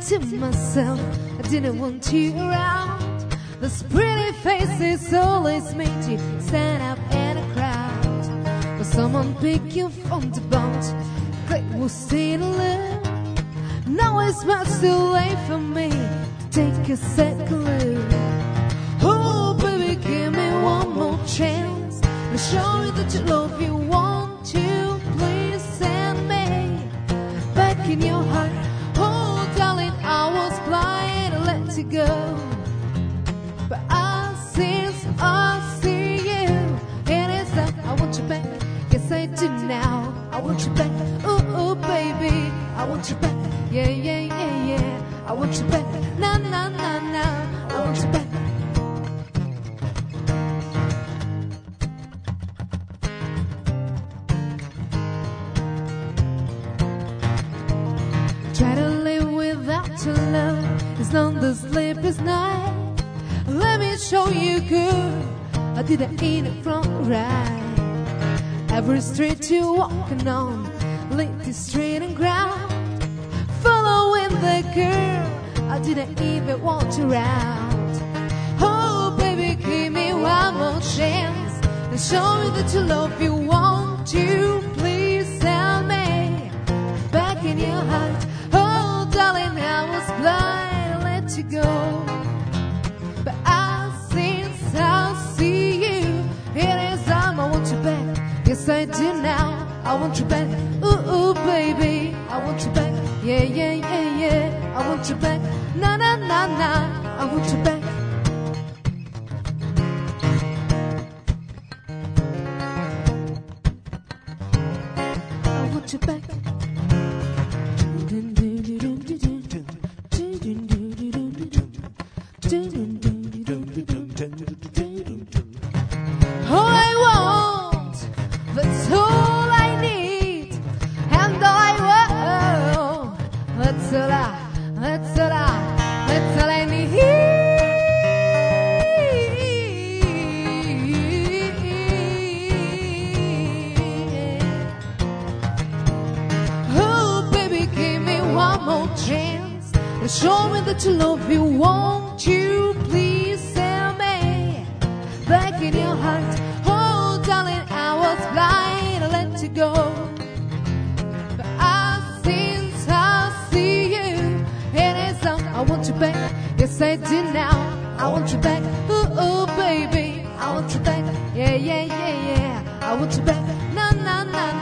to myself, I didn't want you around. Those pretty faces always made you stand up in a crowd. But someone pick you from the boat, click will stay alone. Now it's much too late for me to take a second look. Oh baby, give me one more chance to show you that you love you want to. Please send me back in your heart. Oh darling, I was blind and let you go. But since I see you, it is that I want you back. Yes I do now, I want you back. Ooh baby, I want you back. Yeah, yeah, yeah, yeah, I want you back. Nah, nah, nah, nah, I want you back. Try to live without your love, it's not the sleepless night. Let me show you good, I didn't eat it from right. Every street you're walking on, lead this straight and ground. Following the girl, I didn't even want you around. Oh baby, give me one more chance and show me that you love you want to. Please tell me back in your heart. Oh darling, I was blind and let you go. But since I see you, it is time I want you back. Yes I do now, I want you back. Ooh baby, I want you back. Yeah, yeah, yeah, yeah, I want you back. Nah, nah, nah, nah, I want you back. I want you back. All I want, that's all I need, and all I want, that's all I need. Oh baby, give me one more chance and show me that you love you want you. Please tell me back in your heart. Oh darling, I was blind, I let you go. But since I see you, it is on, I want you back. Yes I do now, I want you back. Ooh baby, I want you back. Yeah, yeah, yeah, yeah, I want you back. Nah, nah, nah,